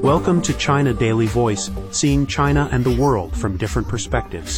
Welcome to China Daily Voice, seeing China and the world from different perspectives.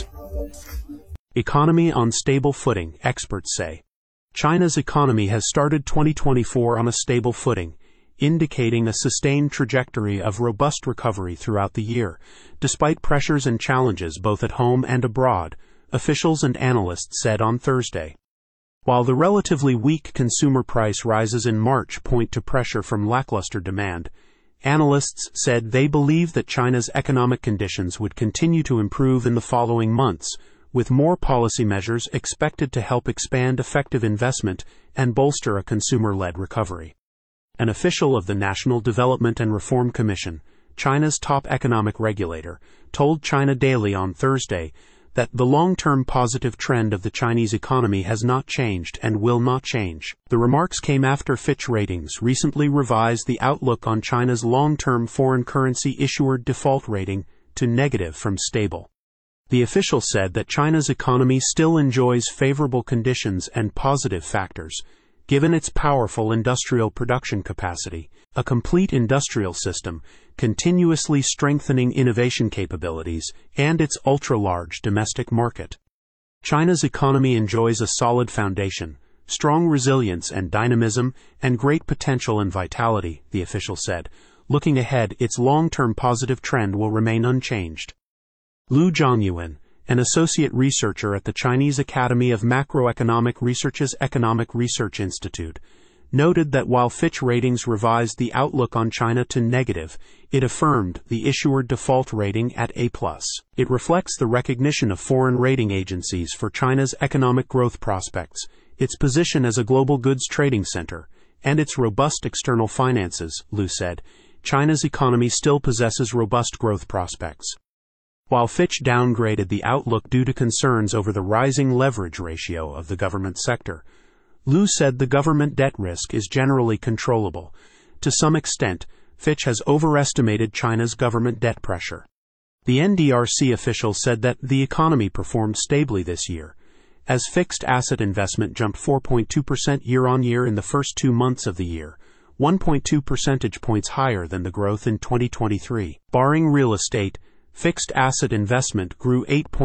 Economy on stable footing, experts say. China's economy has started 2024 on a stable footing, indicating a sustained trajectory of robust recovery throughout the year, despite pressures and challenges both at home and abroad, officials and analysts said on Thursday. While the relatively weak consumer price rises in March point to pressure from lackluster demand, analysts said they believe that China's economic conditions would continue to improve in the following months, with more policy measures expected to help expand effective investment and bolster a consumer-led recovery. An official of the National Development and Reform Commission, China's top economic regulator, told China Daily on Thursday that the long-term positive trend of the Chinese economy has not changed and will not change. The remarks came after Fitch Ratings recently revised the outlook on China's long-term foreign currency issuer default rating to negative from stable. The official said that China's economy still enjoys favorable conditions and positive factors, given its powerful industrial production capacity, a complete industrial system, continuously strengthening innovation capabilities, and its ultra-large domestic market. China's economy enjoys a solid foundation, strong resilience and dynamism, and great potential and vitality, the official said. Looking ahead, its long-term positive trend will remain unchanged. Lu Zhongyuan, an associate researcher at the Chinese Academy of Macroeconomic Research's Economic Research Institute, noted that while Fitch Ratings revised the outlook on China to negative, it affirmed the issuer default rating at A+. It reflects the recognition of foreign rating agencies for China's economic growth prospects, its position as a global goods trading center, and its robust external finances, Lu said. China's economy still possesses robust growth prospects. While Fitch downgraded the outlook due to concerns over the rising leverage ratio of the government sector, Lu said the government debt risk is generally controllable. To some extent, Fitch has overestimated China's government debt pressure. The NDRC official said that the economy performed stably this year, as fixed asset investment jumped 4.2% year-on-year in the first 2 months of the year, 1.2 percentage points higher than the growth in 2023. Barring real estate, fixed asset investment grew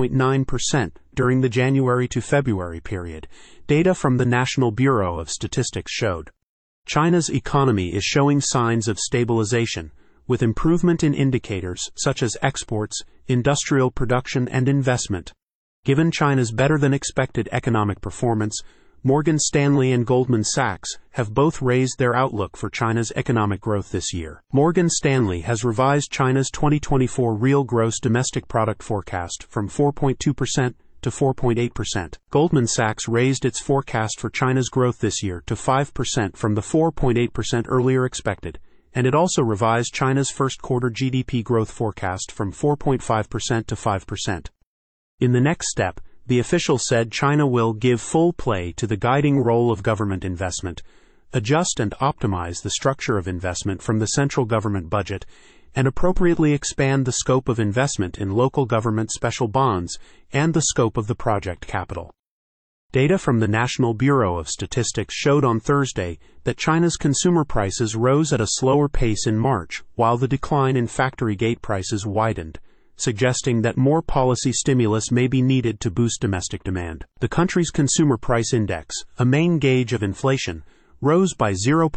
8.9% during the January to February period, data from the National Bureau of Statistics showed. China's economy is showing signs of stabilization, with improvement in indicators such as exports, industrial production, and investment. Given China's better-than-expected economic performance, Morgan Stanley and Goldman Sachs have both raised their outlook for China's economic growth this year. Morgan Stanley has revised China's 2024 real gross domestic product forecast from 4.2% to 4.8%. Goldman Sachs raised its forecast for China's growth this year to 5% from the 4.8% earlier expected, and it also revised China's first quarter GDP growth forecast from 4.5% to 5%. In the next step, the official said China will give full play to the guiding role of government investment, adjust and optimize the structure of investment from the central government budget, and appropriately expand the scope of investment in local government special bonds and the scope of the project capital. Data from the National Bureau of Statistics showed on Thursday that China's consumer prices rose at a slower pace in March, while the decline in factory gate prices widened, suggesting that more policy stimulus may be needed to boost domestic demand. The country's consumer price index, a main gauge of inflation, rose by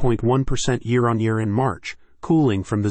0.1% year-on-year in March, cooling from the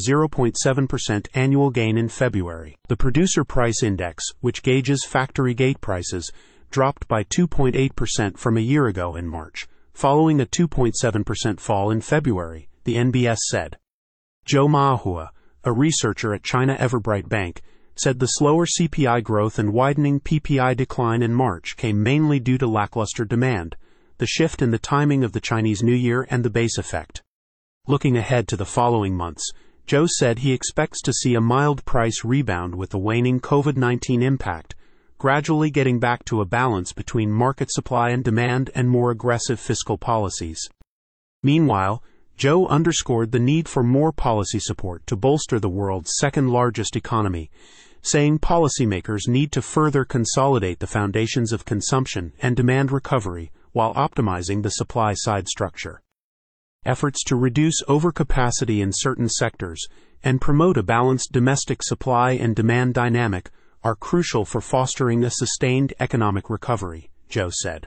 0.7% annual gain in February. The producer price index, which gauges factory gate prices, dropped by 2.8% from a year ago in March, following a 2.7% fall in February, the NBS said. Zhou Mahua, a researcher at China Everbright Bank, said the slower CPI growth and widening PPI decline in March came mainly due to lackluster demand, the shift in the timing of the Chinese New Year, and the base effect. Looking ahead to the following months, Zhou said he expects to see a mild price rebound with the waning COVID-19 impact, gradually getting back to a balance between market supply and demand and more aggressive fiscal policies. Meanwhile, Zhou underscored the need for more policy support to bolster the world's second-largest economy, saying policymakers need to further consolidate the foundations of consumption and demand recovery while optimizing the supply-side structure. Efforts to reduce overcapacity in certain sectors and promote a balanced domestic supply and demand dynamic are crucial for fostering a sustained economic recovery, Zhou said.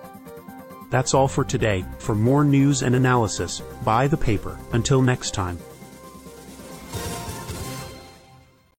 That's all for today. For more news and analysis, buy the paper. Until next time.